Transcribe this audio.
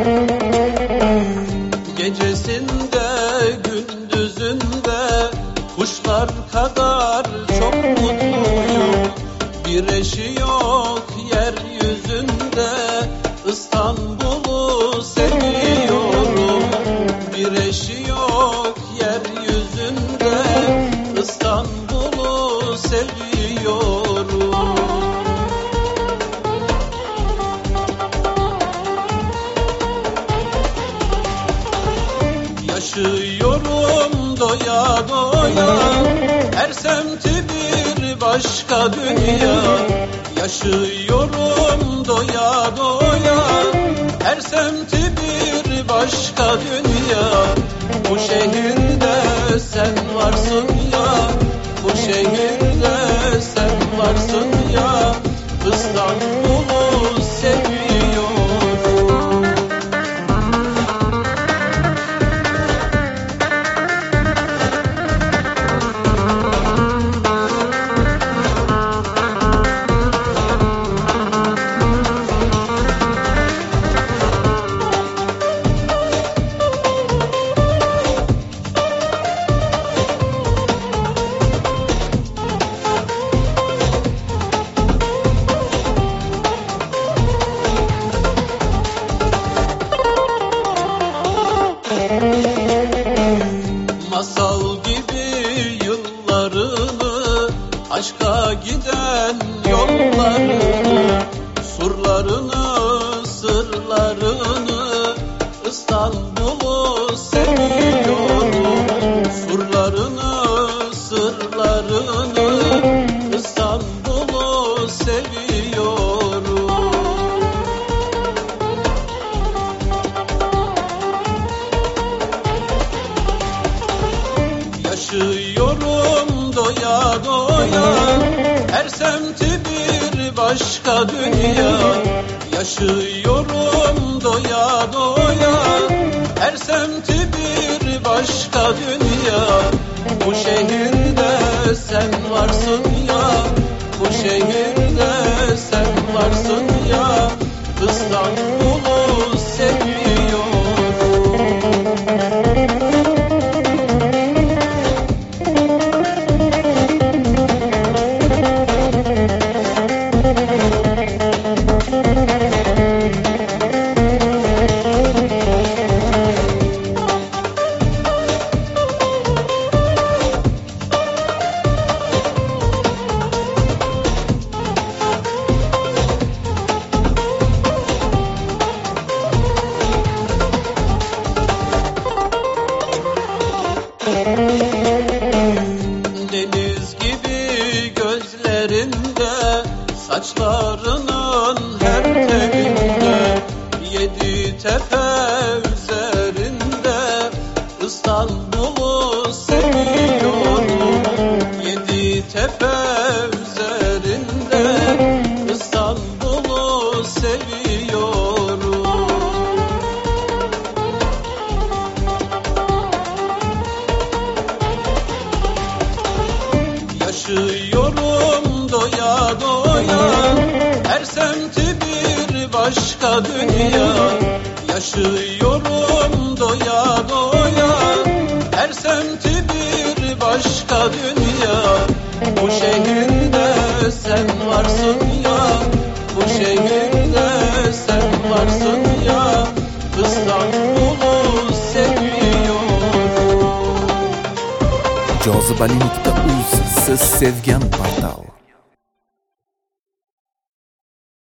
Gecesinde gündüzünde kuşlar kadar çok mutluyum. Bir eşi yok yeryüzünde, İstanbul'u seviyorum. Bir eşi yok yeryüzünde, İstanbul'u seviyorum. Yaşıyorum doya doya, her semti bir başka dünya. Yaşıyorum doya doya, her semti bir başka dünya. Bu şehirde sen varsın ya, bu şehirde sen varsın ya, İstanbul'u seviyorum. Masal gibi yıllarını, aşka giden yollarını, surlarını, sırlarını, İstanbul'u seviyorum. Surlarını, sırlarını, İstanbul'u seviyorum. Yaşıyorum doya doya, her semti bir başka dünya. Yaşıyorum doya doya, her semti bir başka dünya. Bu şehirde sen varsın ya, bu şehirde sen varsın ya, İstanbul'u seviyorum. Deniz gibi gözlerinde, saçlarının her telinde, yedi tepe üzerinde, İstanbul'u seviyorum. Yedi tepe üzerinde, İstanbul'u seviyorum. Yaşıyorum doya doya, her semti bir başka dünya. Yaşıyorum doya doya, her semti bir başka dünya. Bu şehirde sen varsın ya, bu şehirde sen varsın ya, İstanbul'u seviyorum. Jozibalikda.uz, siz sevgan portal.